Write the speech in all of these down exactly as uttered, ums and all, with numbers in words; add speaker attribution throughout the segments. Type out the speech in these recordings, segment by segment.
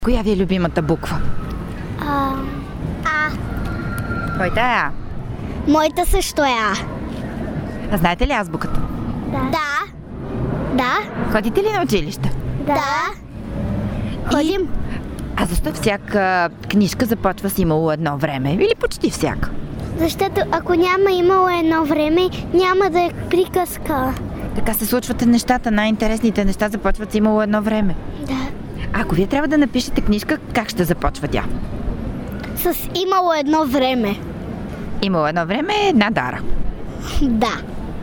Speaker 1: Коя ви е любимата буква?
Speaker 2: А, а.
Speaker 1: Моята е А.
Speaker 2: Моята също е А.
Speaker 1: А знаете ли азбуката?
Speaker 2: Да. Да. Да.
Speaker 1: Ходите ли на училище?
Speaker 2: Да. Ходим.
Speaker 1: И... А защо всяка книжка започва с имало едно време? Или почти всяка?
Speaker 2: Защото ако няма имало едно време, няма да е приказка.
Speaker 1: Така се случват нещата. Най-интересните неща започват с имало едно време.
Speaker 2: Да.
Speaker 1: Ако вие трябва да напишете книжка, как ще започва тя?
Speaker 2: С имало едно време.
Speaker 1: Имало едно време е една дара.
Speaker 2: Да.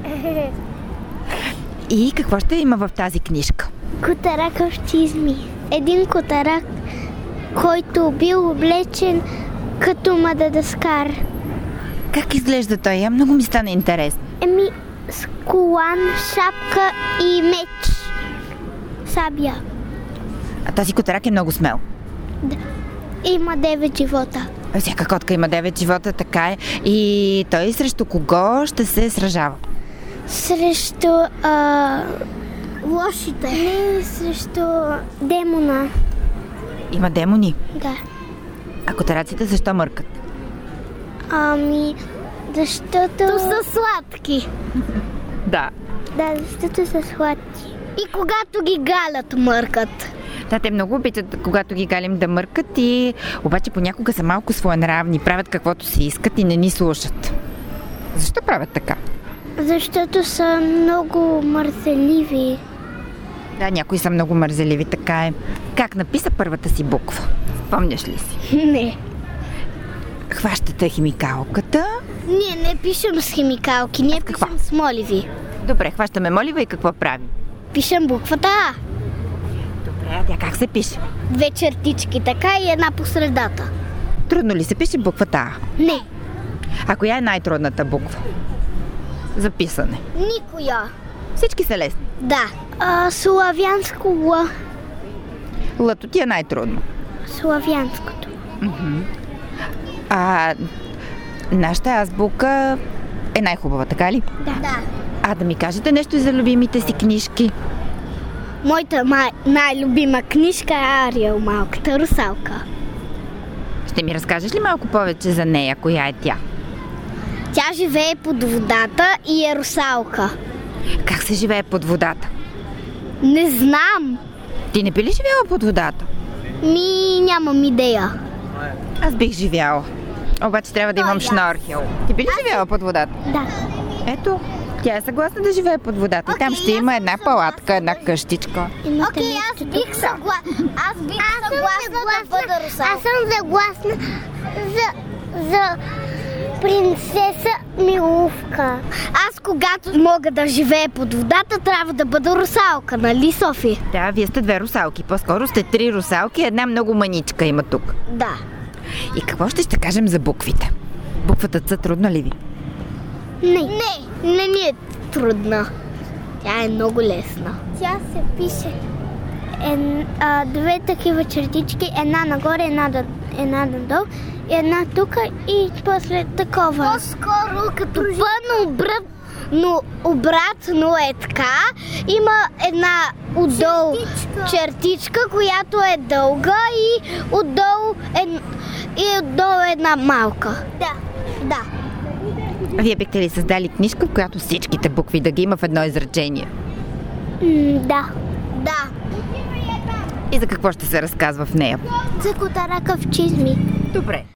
Speaker 1: И какво ще има в тази книжка?
Speaker 2: Котаракъвчизми. Един котарак, който бил облечен като Мадагаскар.
Speaker 1: Как изглежда той? Я много ми стана интересно.
Speaker 2: Еми, с колан, шапка и меч. Сабя.
Speaker 1: А този котарак е много смел.
Speaker 2: Да. Има девет живота.
Speaker 1: Всяка котка има девет живота, така е. И той срещу кого ще се сражава?
Speaker 2: Срещу а... лошите. Не, срещу демона.
Speaker 1: Има демони.
Speaker 2: Да.
Speaker 1: А котараците защо мъркат?
Speaker 2: Ами, защото... То са сладки.
Speaker 1: Да.
Speaker 2: Да, защото са сладки. И когато ги галят, мъркат.
Speaker 1: Да, те много обичат, когато ги галим, да мъркат, и обаче понякога са малко своенравни, правят каквото си искат и не ни слушат. Защо правят така?
Speaker 2: Защото са много мързеливи.
Speaker 1: Да, някои са много мързеливи, така е. Как написа първата си буква? Помняш ли си?
Speaker 2: Не.
Speaker 1: Хващате химикалката.
Speaker 2: Ние не пишем с химикалки, ние пишем с моливи.
Speaker 1: Добре, хващаме молива и какво правим?
Speaker 2: Пишем буквата А.
Speaker 1: Добре, а тя как се пише?
Speaker 2: Две чертички, така и една по средата.
Speaker 1: Трудно ли се пише буквата А?
Speaker 2: Не.
Speaker 1: А коя е най-трудната буква? За писане.
Speaker 2: Никоя.
Speaker 1: Всички са лесни.
Speaker 2: Да. А, славянско Л.
Speaker 1: Лъто ти е най-трудно.
Speaker 2: Славянското.
Speaker 1: Uh-huh. А нашата азбука е най-хубава, така ли?
Speaker 2: Да. Да.
Speaker 1: А да ми кажете нещо за любимите си книжки.
Speaker 2: Моята май, най-любима книжка е Ариел, малката русалка.
Speaker 1: Ще ми разкажеш ли малко повече за нея? Коя е тя?
Speaker 2: Тя живее под водата и е русалка.
Speaker 1: Как се живее под водата?
Speaker 2: Не знам.
Speaker 1: Ти не би ли живяла под водата?
Speaker 2: Ми, нямам идея.
Speaker 1: Аз бих живяла. Обаче трябва да имам шнорхел. Ти би ли живяла под водата?
Speaker 2: Да.
Speaker 1: Ето, тя е съгласна да живее под водата. Okay, там ще има една палатка, една къщичка.
Speaker 2: Окей, okay, аз бих съгласна. Аз бих аз съгласна да бъда русалка. Аз съм съгласна за, за принцеса Милувка. Аз, когато мога да живея под водата, трябва да бъда русалка, нали, Софи?
Speaker 1: Да, вие сте две русалки. По-скоро сте три русалки, една много маничка има тук.
Speaker 2: Да.
Speaker 1: И какво ще ще кажем за буквите? Буквата Ц трудна ли ви?
Speaker 2: Не. Не, не ни е трудна. Тя е много лесна. Тя се пише ен, а, две такива чертички, една нагоре, една, една надолу, една тук и после такова. По-скоро като пъно обрат, но обратно е така. Има една отдолу чертичка, чертичка която е дълга, и отдолу, е, и отдолу една малка. Да, да.
Speaker 1: Вие бихте ли създали книжка, в която всичките букви да ги има в едно изречение?
Speaker 2: М, да. Да.
Speaker 1: И за какво ще се разказва в нея?
Speaker 2: За котаракъвчизми.
Speaker 1: Добре.